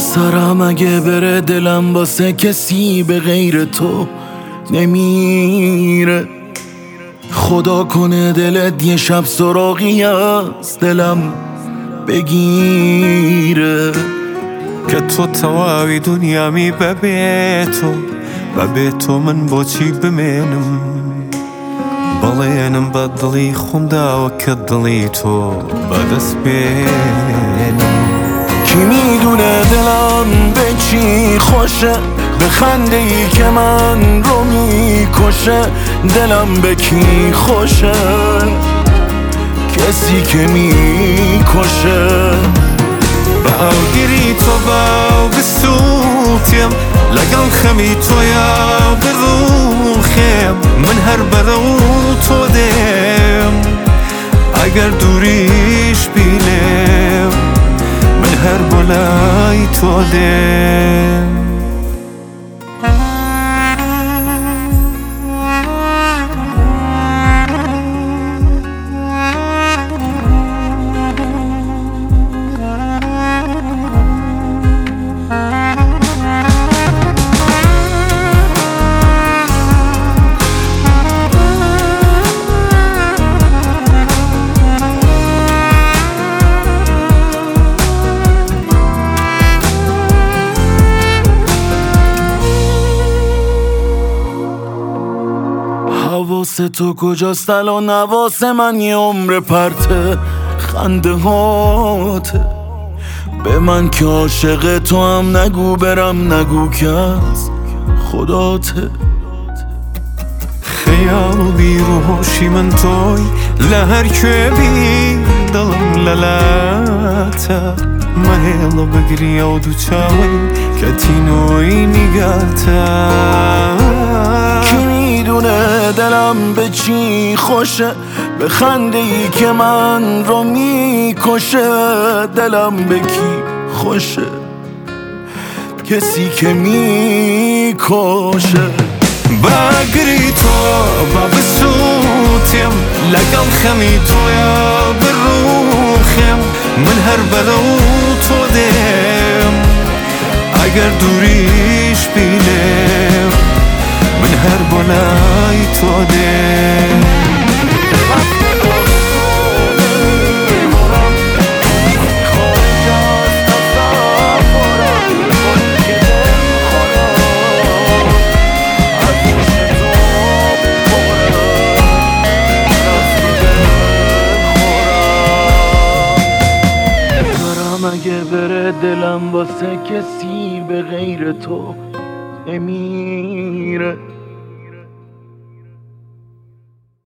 سرم اگه بره دلم واسه کسی به غیر تو نمیره. خدا کنه دلت یه شب سراغی از دلم بگیره که تو تواوی دنیامی ببێ تۆ من بۆچی بمێنم بەڵێنم بە دڵی خۆمداوە کە دڵی تۆ بەدەست بێنم. کی میدونه دلم به چی خوشه، به خنده ای که من رو میکشه. دلم به کی خوشه؟ کسی که میکشه. باوگیری تۆ باو بسووتێم لەگەڵ خەمی تۆیا بڕوخێم من هەر بەرەو تۆ دێم ئەگەر دووریش بینێم من هەر بۆ لای تۆ دێم. حواس تو کجاست الان؟ حواس من یه عمر پرته خنده هاته. به من که عاشق تو هم نگو برم نگو که از خداته. خەیاڵ و بیرۆشی من تۆی لە هەر کوێبی دڵم لەلاتە مەهێڵە بەگریە و دوو چاوەی کە تینۆی نیگاتە. دلم به چی خوشه، به خنده ای که من رو میکشه. دلم به کی خوشه؟ کسی که میکشه. باگری تۆ با بسووتێم لەگەڵ خەمی تۆیا بڕوخێم من هەر بەرەو تۆ دێم ئەگەر دووریش بینێم من هەر بۆ لای تۆ دێم. اگه بره دلم واسه کسی به غیر تو نمیره.